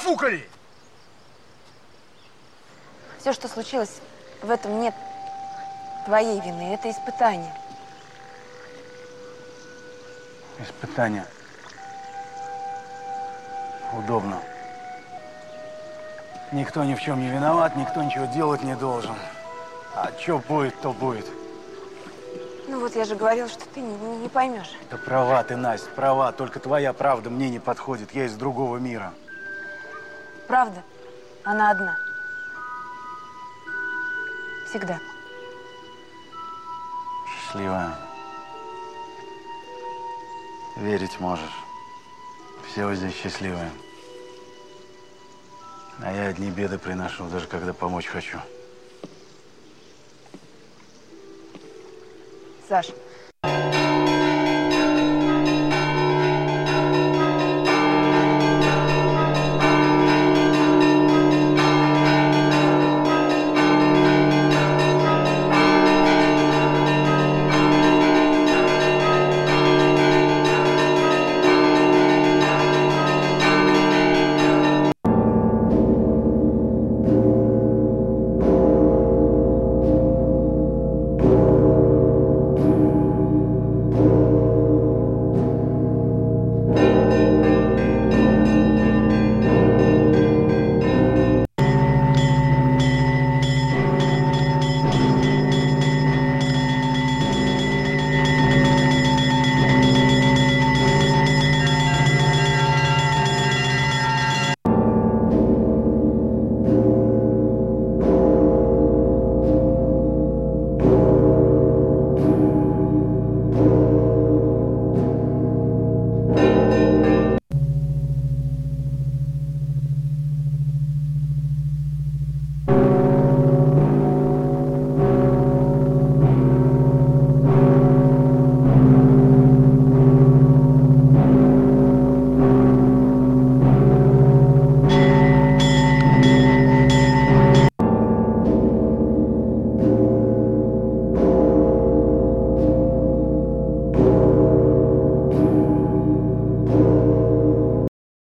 профукали! Все, что случилось, в этом нет твоей вины. Это испытание. Испытание. Удобно. Никто ни в чем не виноват, никто ничего делать не должен. А что будет, то будет. Ну вот я же говорила, что ты не поймешь. Да права ты, Настя, права. Только твоя правда мне не подходит. Я из другого мира. Правда, она одна. Всегда. Счастливая. Верить можешь. Все вы здесь счастливые. А я одни беды приношу, даже когда помочь хочу. Саш,